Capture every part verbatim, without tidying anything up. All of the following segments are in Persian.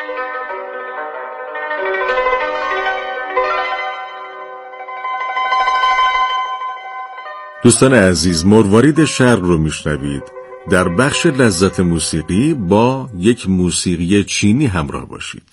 دوستان عزیز، مروارید شرق رو میشنوید. در بخش لذت موسیقی با یک موسیقی چینی همراه باشید.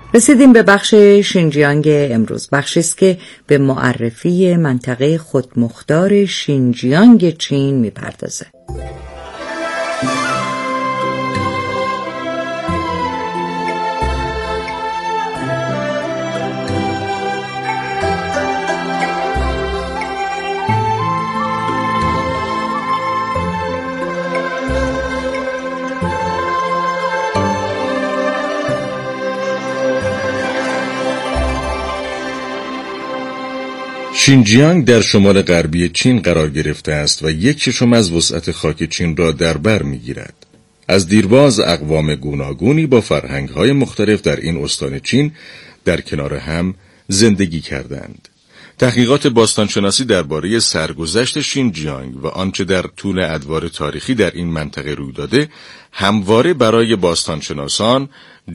رسیدیم به بخش شینجیانگ امروز، بخشی است که به معرفی منطقه خودمختار شینجیانگ چین میپردازه. شینجیانگ در شمال غربی چین قرار گرفته است و یک ششم از وسعت خاک چین را در بر می‌گیرد. از دیرباز اقوام گوناگونی با فرهنگ‌های مختلف در این استان چین در کنار هم زندگی کردند. تحقیقات باستانشناسی درباره سرگذشت شینجیانگ و آنچه در طول ادوار تاریخی در این منطقه روی داده، همواره برای باستانشناسان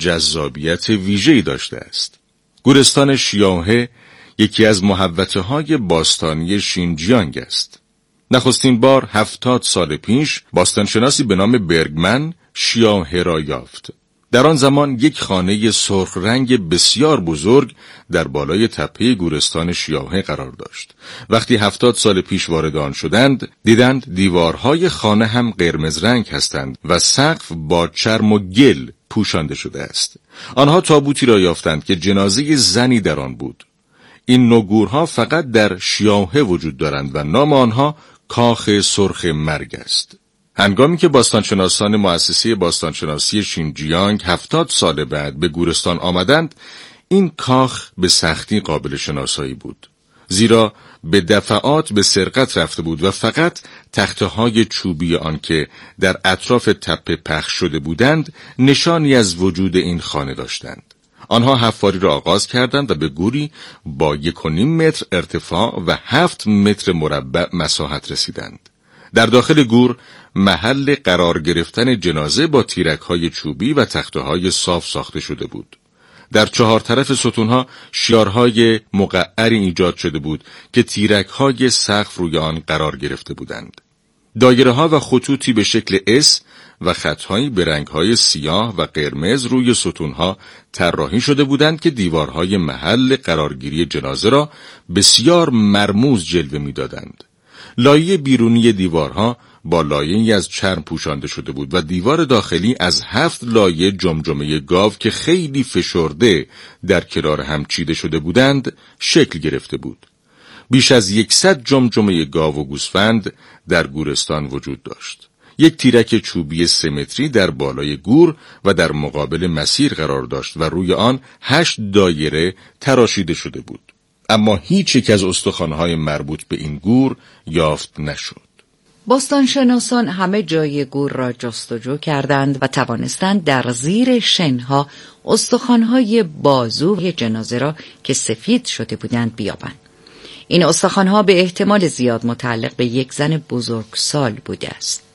جذابیت ویژه‌ای داشته است. گورستان شیاوه یکی از محوطه‌های باستانی شینجیانگ است. نخستین بار هفتاد سال پیش باستانشناسی به نام برگمن شیاوه را یافت. در آن زمان یک خانه سرخ رنگ بسیار بزرگ در بالای تپه گورستان شیاوه قرار داشت. وقتی هفتاد سال پیش وارد آن شدند، دیدند دیوارهای خانه هم قرمز رنگ هستند و سقف با چرم و گل پوشانده شده است. آنها تابوتی را یافتند که جنازه زنی در آن بود. این نوگورها فقط در شیاوه وجود دارند و نام آنها کاخ سرخ مرگ است. هنگامی که باستانشناسان مؤسسه باستانشناسی شینجیانگ هفتاد سال بعد به گورستان آمدند، این کاخ به سختی قابل شناسایی بود. زیرا به دفعات به سرقت رفته بود و فقط تخته‌های چوبی آن که در اطراف تپه پخش شده بودند نشانی از وجود این خانه داشتند. آنها حفاری را آغاز کردند و به گوری با یک و نیم متر ارتفاع و هفت متر مربع مساحت رسیدند. در داخل گور محل قرار گرفتن جنازه با تیرک‌های چوبی و تخته‌های صاف ساخته شده بود. در چهار طرف ستونها شیارهای مقعری ایجاد شده بود که تیرک‌های سقف روی آن قرار گرفته بودند. دایره‌ها و خطوطی به شکل اس و خطهایی به رنگ‌های سیاه و قرمز روی ستونها طراحی شده بودند که دیوارهای محل قرارگیری جنازه را بسیار مرموز جلوه می‌دادند. لایه بیرونی دیوارها با لایه‌ای از چرم پوشانده شده بود و دیوار داخلی از هفت لایه جمجمه گاو که خیلی فشرده در کنار هم چیده شده بودند شکل گرفته بود. بیش از یکصد جمجمه گاو و گوسفند در گورستان وجود داشت. یک تیرک چوبی سه متری در بالای گور و در مقابل مسیر قرار داشت و روی آن هشت دایره تراشیده شده بود. اما هیچ یک از استخوان‌های مربوط به این گور یافت نشد. باستانشناسان همه جای گور را جستجو کردند و توانستند در زیر شنها استخوان‌های بازوی جنازه را که سفید شده بودند بیابند. این استخوان‌ها به احتمال زیاد متعلق به یک زن بزرگسال بوده است.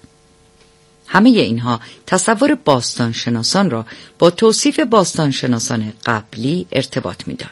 همه اینها تصور باستانشناسان را با توصیف باستانشناسان قبلی ارتباط می‌داد.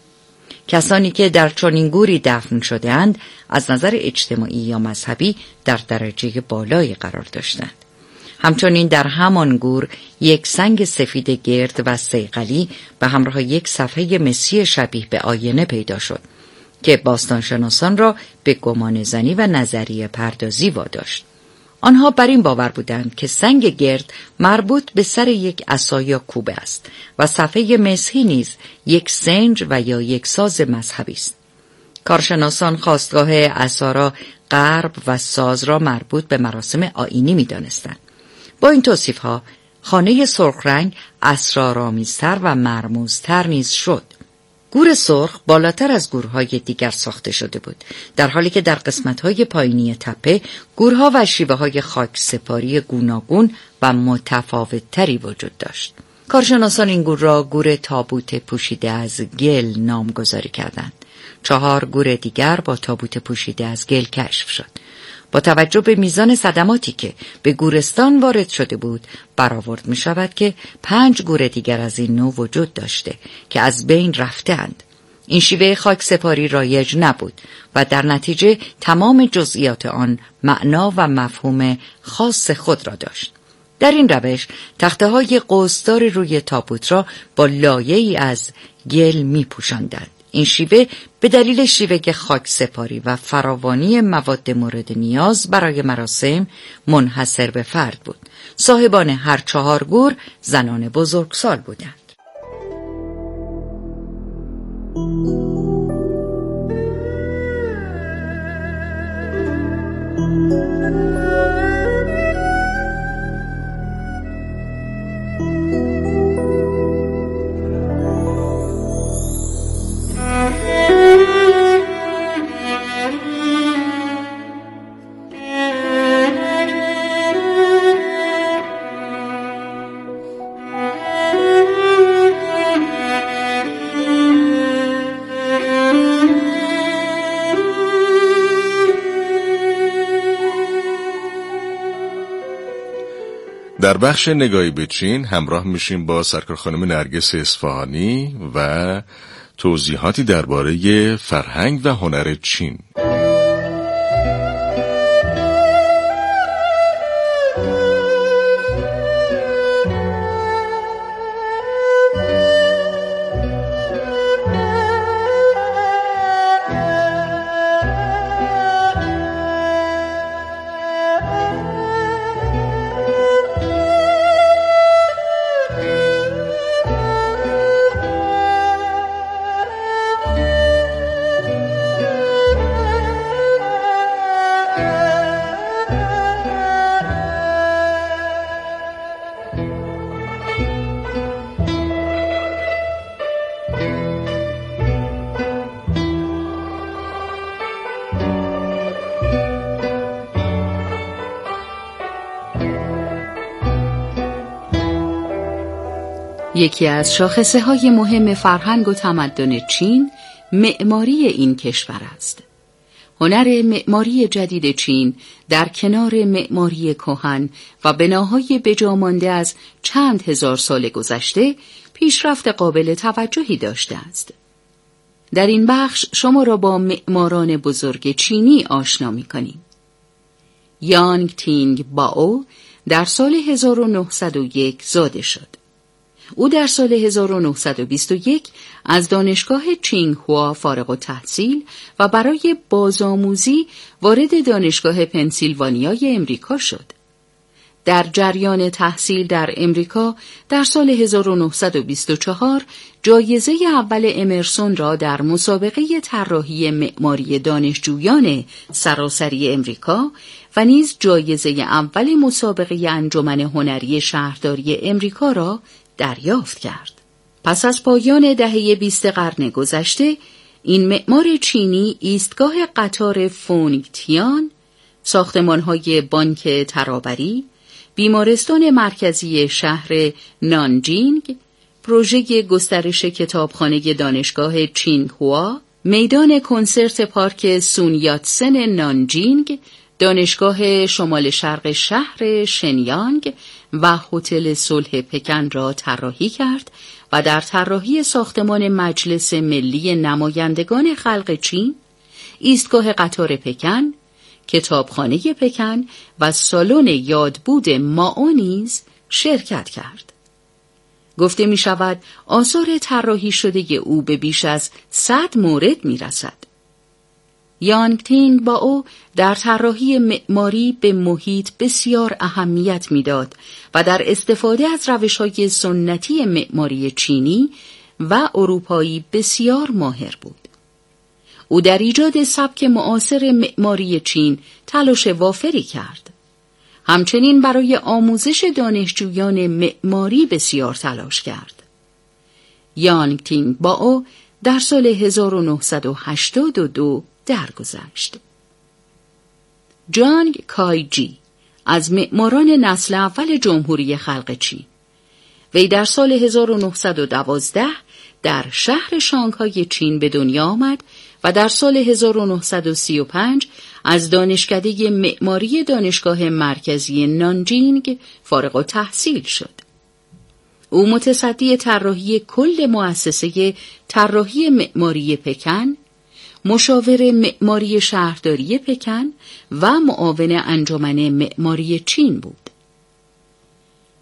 کسانی که در چنین گوری دفن شده‌اند از نظر اجتماعی یا مذهبی در درجه بالایی قرار داشتند. همچنین در همان گور یک سنگ سفید گرد و صیقلی به همراه یک صفحه مسی شبیه به آینه پیدا شد که باستانشناسان را به گمان زنی و نظریه پردازی واداشت. آنها بر این باور بودند که سنگ گرد مربوط به سر یک عصا یا کوبه است و صفحه مسحی نیز یک سنج و یا یک ساز مذهبی است. کارشناسان خاستگاه عصا را غرب و ساز را مربوط به مراسم آیینی می دانستند. با این توصیف‌ها خانه سرخ رنگ اسرارآمیزتر و مرموزتر نیز شد. گور سرخ بالاتر از گورهای دیگر ساخته شده بود، در حالی که در قسمت‌های پایینی تپه گورها و شیوه‌های خاک سپاری گوناگون و متفاوت‌تری وجود داشت. کارشناسان این گور را گور تابوت پوشیده از گل نامگذاری کردند. چهار گور دیگر با تابوت پوشیده از گل کشف شد. با توجه به میزان صدماتی که به گورستان وارد شده بود، برآورد می شود که پنج گور دیگر از این نوع وجود داشته که از بین رفتند. این شیوه خاک سپاری رایج نبود و در نتیجه تمام جزئیات آن معنا و مفهوم خاص خود را داشت. در این روش تخته های قوسدار روی تابوت را با لایه‌ای از گل می پوشاندند. این شیوه به دلیل شیوه خاک سپاری و فراوانی مواد مورد نیاز برای مراسم منحصر به فرد بود. صاحبان هر چهار گور زنان بزرگسال بودند. در بخش نگاهی به چین همراه میشیم با سرکار خانم نرگس اصفهانی و توضیحاتی درباره فرهنگ و هنر چین. یکی از شاخصه های مهم فرهنگ و تمدن چین معماری این کشور است. هنر معماری جدید چین در کنار معماری کهن و بناهای بجامانده از چند هزار سال گذشته پیشرفت قابل توجهی داشته است. در این بخش شما را با معماران بزرگ چینی آشنا می‌کنیم. یانگ تینگ باو در سال هزار و نهصد و یک زاده شد. او در سال هزار و نهصد و بیست و یک از دانشگاه چینگهوا فارغ التحصیل و برای بازآموزی وارد دانشگاه پنسیلوانیای امریکا شد. در جریان تحصیل در امریکا در سال هزار و نهصد و بیست و چهار جایزه اول امرسون را در مسابقه طراحی معماری دانشجویان سراسری امریکا و نیز جایزه اول مسابقه انجمن هنری شهرداری امریکا را دریافت کرد. پس از پایان دهه بیست قرن گذشته، این معمار چینی ایستگاه قطار فونگتیان، ساختمان‌های بانک ترابری، بیمارستان مرکزی شهر نانجینگ، پروژه گسترش کتابخانه دانشگاه چینگهوا، میدان کنسرت پارک سونیاتسن نانجینگ، دانشگاه شمال شرق شهر شنیانگ و هتل صلح پکن را طراحی کرد و در طراحی ساختمان مجلس ملی نمایندگان خلق چین، ایستگاه قطار پکن، کتابخانه پکن و سالن یادبود مائو نیز شرکت کرد. گفته می شود آثار طراحی شده او به بیش از صد مورد می رسد. یانگ تینگ باو در طراحی معماری به محیط بسیار اهمیت میداد و در استفاده از روش‌های سنتی معماری چینی و اروپایی بسیار ماهر بود. او در ایجاد سبک معاصر معماری چین تلاش وافری کرد. همچنین برای آموزش دانشجویان معماری بسیار تلاش کرد. یانگ تینگ باو در سال هزار و نهصد و هشتاد و دو درگذشت. جانگ کای جی از معماران نسل اول جمهوری خلق چین. وی در سال هزار و نهصد و دوازده در شهر شانگهای چین به دنیا آمد و در سال هزار و نهصد و سی و پنج از دانشکده معماری دانشگاه مرکزی نانجینگ فارغ التحصیل شد. او متصدی طراحی کل مؤسسه طراحی معماری پکن، مشاور معماری شهرداری پکن و معاون انجمن معماری چین بود.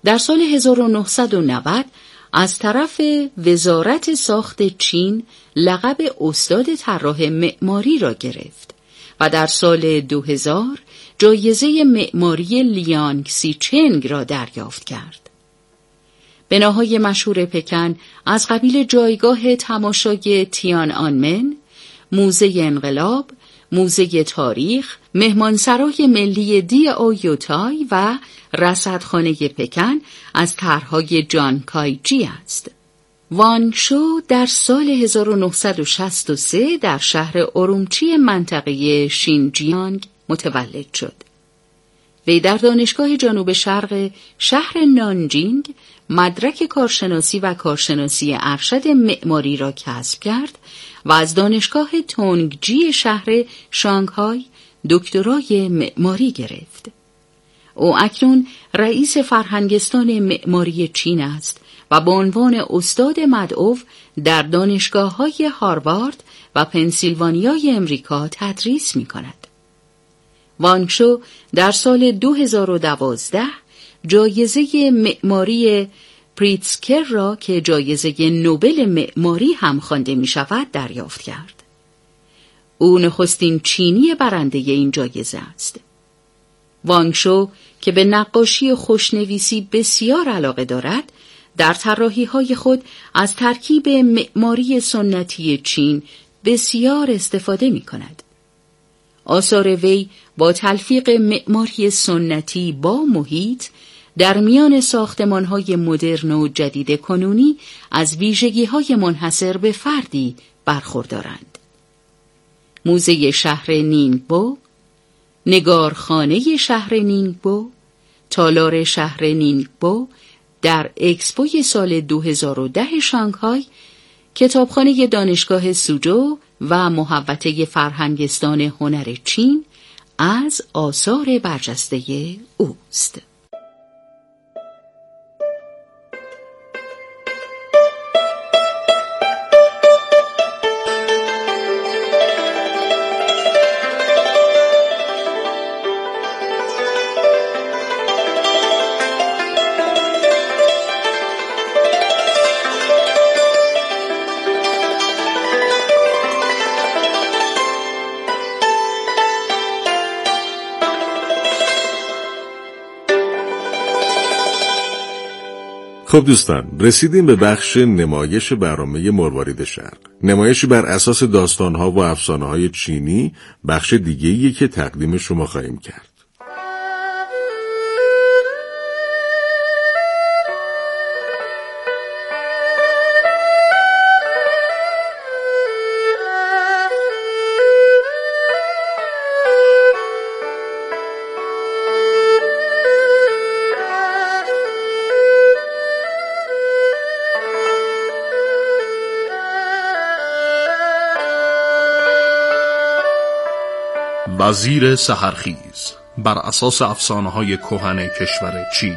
در سال هزار و نهصد و نود از طرف وزارت ساخت چین لقب استاد طراح معماری را گرفت و در سال دو هزار جایزه معماری لیانگ سیچنگ را دریافت کرد. بناهای مشهور پکن از قبیل جایگاه تماشای تیان آنمن، موزه انقلاب، موزه تاریخ، مهمانسرای ملی دی او یوتای و رصدخانه پکن از طرحهای جان کای جی است. وانگ شو در سال هزار و نهصد و شصت و سه در شهر اورومچی منطقه شینجیانگ متولد شد. وی در دانشگاه جنوب شرق شهر نانجینگ مدرک کارشناسی و کارشناسی ارشد معماری را کسب کرد و از دانشگاه تونگجی شهر شانگهای دکترای معماری گرفت. او اکنون رئیس فرهنگستان معماری چین است و به عنوان استاد مدعو در دانشگاه‌های هاروارد و پنسیلوانیای امریکا تدریس می‌کند. وانگ شو در سال دو هزار و دوازده جایزه معماری پریتزکر را که جایزه نوبل معماری هم خوانده می‌شود دریافت کرد. او نخستین چینی برنده این جایزه است. وانگ شو که به نقاشی و خوشنویسی بسیار علاقه دارد، در طراحی‌های خود از ترکیب معماری سنتی چین بسیار استفاده می‌کند. آثار وی با تلفیق معماری سنتی با محیط در میان ساختمان‌های مدرن و جدید کنونی از ویژگی‌های منحصر به فردی برخوردارند. موزه شهر نینگبو، نگارخانه شهر نینگبو، تالار شهر نینگبو در اکسپوی سال دو هزار و ده شانگهای، کتابخانه دانشگاه سوجو و محوطه فرهنگستان هنر چین از آثار برجسته اوست. خب دوستان، رسیدیم به بخش نمایش برنامه مروارید شرق. نمایشی بر اساس داستانها و افسانه‌های چینی، بخش دیگه‌ایه که تقدیم شما خواهیم کرد. وزیر سحرخیز بر اساس افسانه‌های کهن کشور چین.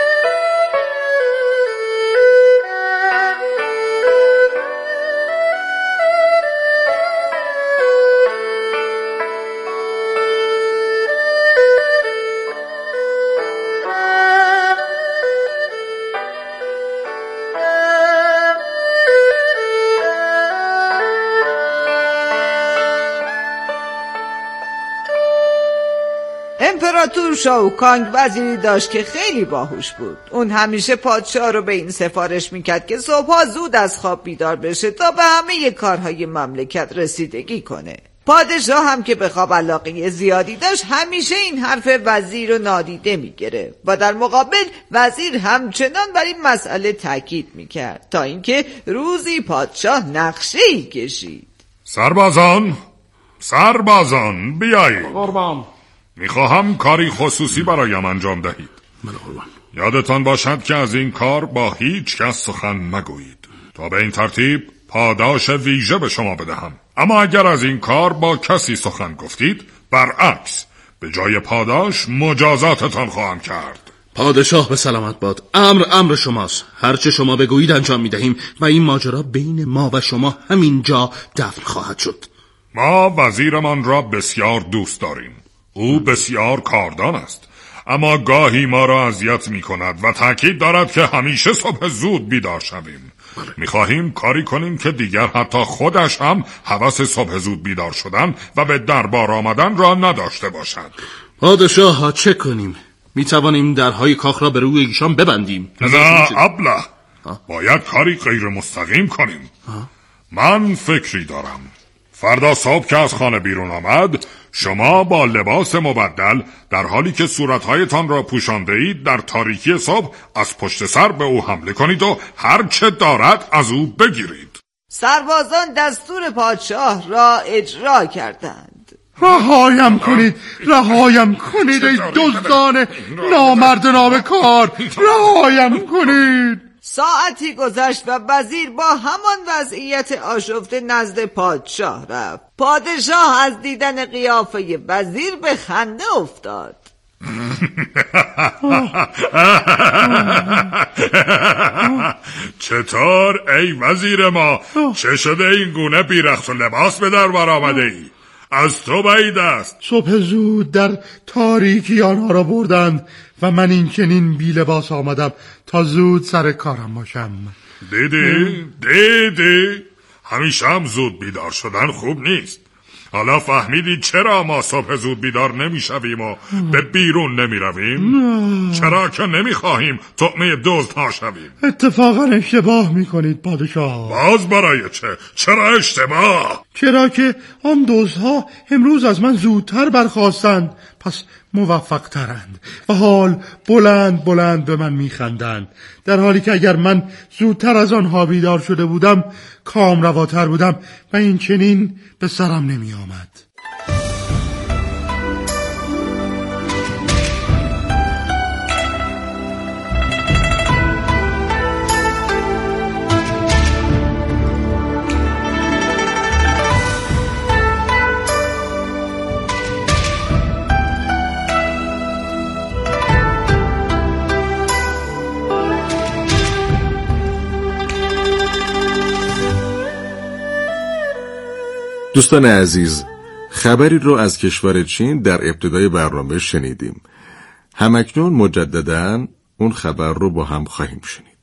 امپراتور شاوکانگ وزیری داشت که خیلی باهوش بود. اون همیشه پادشاه رو به این سفارش میکرد که صبحها زود از خواب بیدار بشه تا به همه کارهای مملکت رسیدگی کنه. پادشاه هم که به خواب علاقه زیادی داشت همیشه این حرف وزیر رو نادیده میگرفت و در مقابل وزیر همچنان بر این مسئله تاکید میکرد تا اینکه روزی پادشاه نقشه‌ای کشید. سربازان سربازان بیایید. قربان. میخواهم کاری خصوصی برایم انجام دهید. یادتان باشد که از این کار با هیچ کس سخن مگویید تا به این ترتیب پاداش ویژه به شما بدهم. اما اگر از این کار با کسی سخن گفتید، برعکس به جای پاداش مجازاتتان خواهم کرد. پادشاه به سلامت باد. امر امر شماست. هرچه شما بگویید انجام میدهیم و این ماجرا بین ما و شما همینجا دفن خواهد شد. ما وزیرمان را بسیار دوست داریم. او بسیار کاردان است، اما گاهی ما را اذیت می کند و تأکید دارد که همیشه صبح زود بیدار شویم. می خواهیم کاری کنیم که دیگر حتی خودش هم هوس صبح زود بیدار شدن و به دربار آمدن را نداشته باشد. پادشاه ها چه کنیم؟ می توانیم درهای کاخ را به روی ایشان ببندیم. نه ابله، باید کاری غیر مستقیم کنیم. ها؟ من فکری دارم. فردا صبح که از خانه بیرون آمد، شما با لباس مبدل در حالی که صورتهایتان را پوشانده اید در تاریکی صبح از پشت سر به او حمله کنید و هر چه دارد از او بگیرید. سربازان دستور پادشاه را اجرا کردند. رهایم کنید، رهایم کنید ای دزدان نامرد نابکار، رهایم کنید. ساعتی گذشت و وزیر با همان وضعیت آشفته نزد پادشاه رفت. پادشاه از دیدن قیافه وزیر به خنده افتاد. چطور ای وزیر ما؟ چه شده این گونه بیرخت و لباس به دربار آمده ای؟ از تو بعید است. صبح زود در تاریکی آنها را بردند و من این چنین بی لباس آمدم تا زود سر کارم باشم. دیدی؟ دیدی؟ همیشه هم زود بیدار شدن خوب نیست. حالا فهمیدی چرا ما صبح زود بیدار نمی شویم و به بیرون نمی رویم؟ چرا که نمی خواهیم طعمه دزدها شویم. اتفاقا اشتباه می کنید پادشاه. باز برای چه؟ چرا اشتباه؟ چرا که آن دزدها امروز از من زودتر برخاستند، پس موفق ترند و حال بلند بلند به من میخندند، در حالی که اگر من زودتر از آنها بیدار شده بودم کام رواتر بودم و این چنین به سرم نمی آمد. دوستان عزیز، خبری رو از کشور چین در ابتدای برنامه شنیدیم. همکنون مجدداً اون خبر رو با هم خواهیم شنید.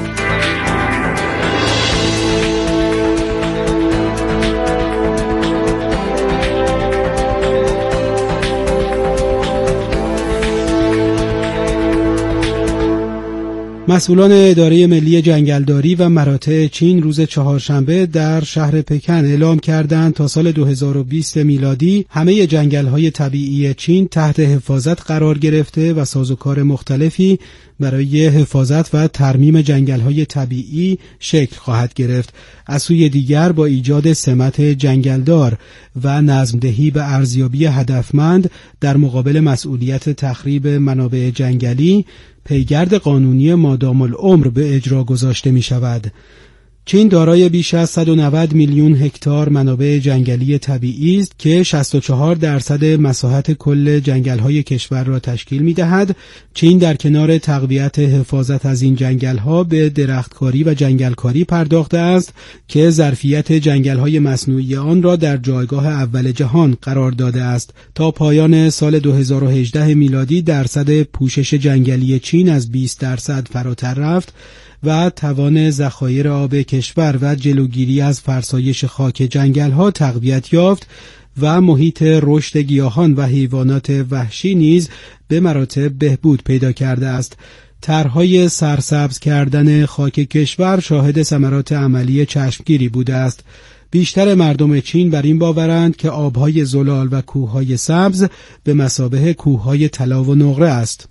مسئولان اداره ملی جنگلداری و مراتع چین روز چهارشنبه در شهر پکن اعلام کردند تا سال دو هزار و بیست میلادی همه جنگل‌های طبیعی چین تحت حفاظت قرار گرفته و سازوکار مختلفی برای حفاظت و ترمیم جنگل‌های طبیعی شکل خواهد گرفت. از سوی دیگر با ایجاد سمت جنگلدار و نظم‌دهی به ارزیابی هدفمند در مقابل مسئولیت تخریب منابع جنگلی، پیگرد قانونی مادام العمر به اجرا گذاشته می شود. چین دارای بیش از صد و نود میلیون هکتار منابع جنگلی طبیعی است که شصت و چهار درصد مساحت کل جنگل‌های کشور را تشکیل می‌دهد. چین در کنار تقویت حفاظت از این جنگل‌ها به درختکاری و جنگلکاری پرداخته است که ظرفیت جنگل‌های مصنوعی آن را در جایگاه اول جهان قرار داده است. تا پایان سال دو هزار و هجده میلادی درصد پوشش جنگلی چین از بیست درصد فراتر رفت و توان ذخایر آب کشور و جلوگیری از فرسایش خاک جنگل‌ها تقویت یافت و محیط رشد گیاهان و حیوانات وحشی نیز به مراتب بهبود پیدا کرده است. طرح‌های سرسبز کردن خاک کشور شاهد ثمرات عملی چشمگیری بوده است. بیشتر مردم چین بر این باورند که آب‌های زلال و کوه‌های سبز به مثابه کوه‌های طلا و نقره است.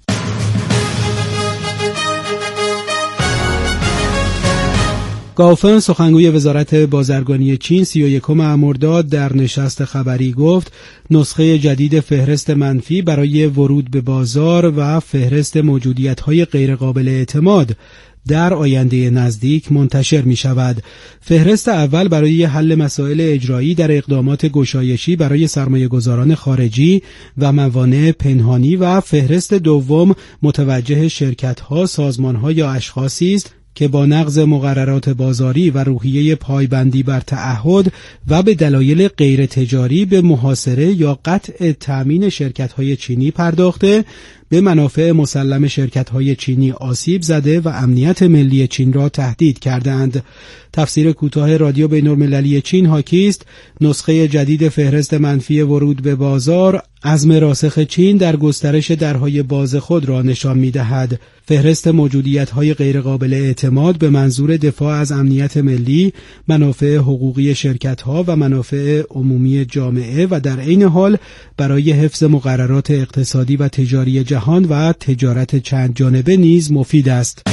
گاوفن سخنگوی وزارت بازرگانی چین سی و یکم مرداد در نشست خبری گفت نسخه جدید فهرست منفی برای ورود به بازار و فهرست موجودیت‌های غیرقابل اعتماد در آینده نزدیک منتشر می شود. فهرست اول برای حل مسائل اجرایی در اقدامات گشایشی برای سرمایه‌گذاران خارجی و موانع پنهانی و فهرست دوم متوجه شرکت‌ها، سازمان‌ها یا اشخاصی است که با نقض مقررات بازاری و روحیه پایبندی بر تعهد و به دلایل غیر تجاری به محاصره یا قطع تأمین شرکت‌های چینی پرداخته به منافع مسلم شرکت‌های چینی آسیب زده و امنیت ملی چین را تهدید کردند. تفسیر کوتاه رادیو بین‌المللی چین حاکی است نسخه جدید فهرست منفی ورود به بازار عزم راسخ چین در گسترش درهای باز خود را نشان می‌دهد. فهرست موجودیت‌های غیرقابل اعتماد به منظور دفاع از امنیت ملی، منافع حقوقی شرکت‌ها و منافع عمومی جامعه و در عین حال برای حفظ مقررات اقتصادی و تجاری جهان و تجارت چند جانبه نیز مفید است.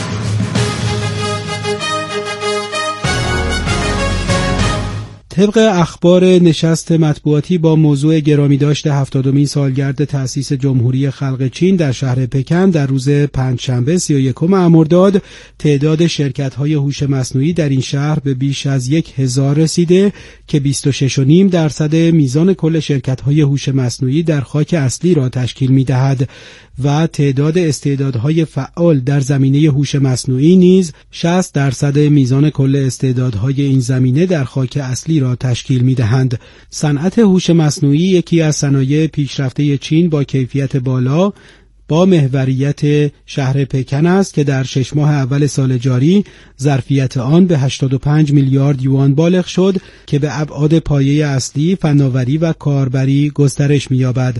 طبق اخبار نشست مطبوعاتی با موضوع گرامیداشت هفتادمین سالگرد تأسیس جمهوری خلق چین در شهر پکن در روز پنجشنبه سی و یکم مرداد، تعداد شرکت‌های هوش مصنوعی در این شهر به بیش از یک هزار رسیده که بیست و شش و نیم درصد میزان کل شرکت‌های هوش مصنوعی در خاک اصلی را تشکیل می‌دهد و تعداد استعدادهای فعال در زمینه هوش مصنوعی نیز شصت درصد میزان کل استعدادهای این زمینه در خاک اصلی را تشکیل می‌دهند. صنعت هوش مصنوعی یکی از صنایع پیشرفته چین با کیفیت بالا با محوریت شهر پکن است که در شش ماه اول سال جاری ظرفیت آن به هشتاد و پنج میلیارد یوان بالغ شد که به ابعاد پایه اصلی، فناوری و کاربری گسترش می‌یابد.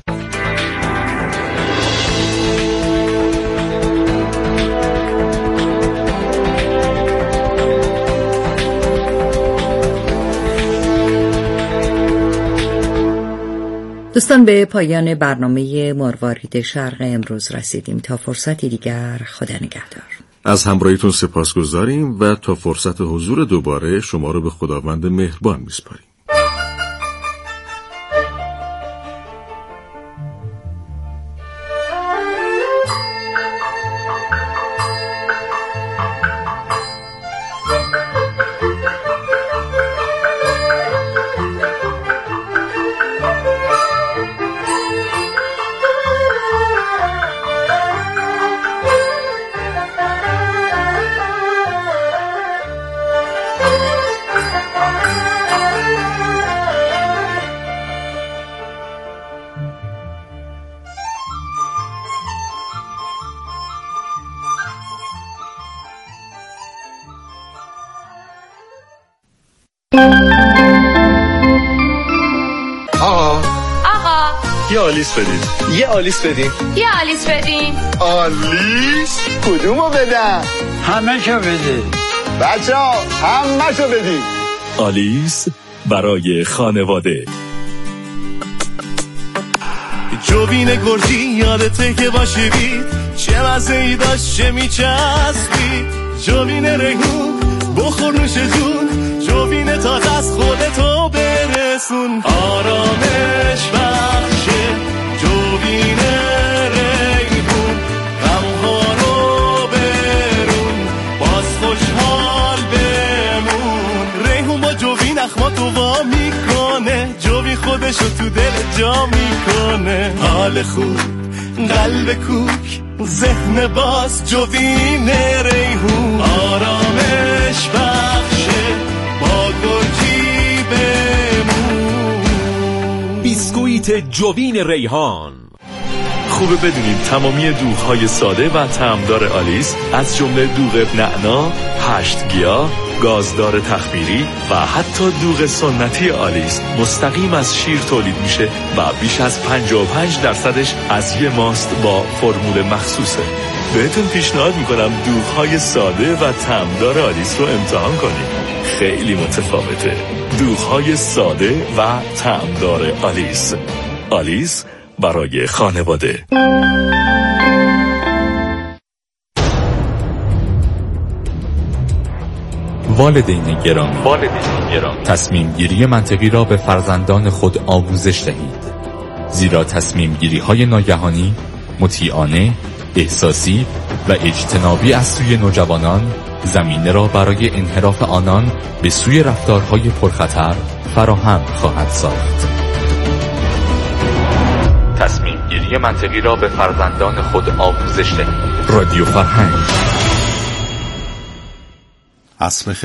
دوستان، به پایان برنامه مروارید شرق امروز رسیدیم. تا فرصتی دیگر، خدا نگهدار. از همراهیتون سپاسگزاریم و تا فرصت حضور دوباره شما رو به خداوند مهربان میسپاریم. آقا آقا یه آلیس بدین یه آلیس بدین یه آلیس بدین آلیس؟ کدومو بدم؟ همه شو بدین بچه ها همه شو بدین. آلیس برای خانواده. جوین گرجی یادته که باشی بید چه مزه ای داشت چه میچسبید. جوین ریحون بخور نوش جون، جوین تازه از خودتو برسون. آرامش بخشه جوین ریحون، غمها رو برون باز خوشحال بمون. ریحون با جوین اخماتو وا میکنه، جوین خودشو تو دل جا میکنه. حال خوب قلب کوک ذهن باز جوین ریحون. آرامش بخشه با گرجی بمون. بیسکویت جوین ریحان. خوبه بدونید تمامی دوغ‌های ساده و طعمدار آلیس از جمله دوغ نعنا، هشت گیاه، گازدار تخمیری و حتی دوغ سنتی آلیس مستقیم از شیر تولید میشه و بیش از پنجاه و پنج درصدش از یه ماست با فرمول مخصوصه. بهتون پیشنهاد میکنم دوغ‌های ساده و طعمدار آلیس رو امتحان کنید. خیلی متفاوته. دوغ‌های ساده و طعمدار آلیس. آلیس برای خانواده. والدین گرامی، والدین گرامی، تصمیم گیری منطقی را به فرزندان خود آموزش دهید، زیرا تصمیم گیری های ناگهانی، مطیعانه، احساسی و اجتنابی از سوی نوجوانان زمینه را برای انحراف آنان به سوی رفتارهای پرخطر فراهم خواهد ساخت. تصمیم گیری منطقی را به فرزندان خود آموزش دهید. رادیو فرهنگ.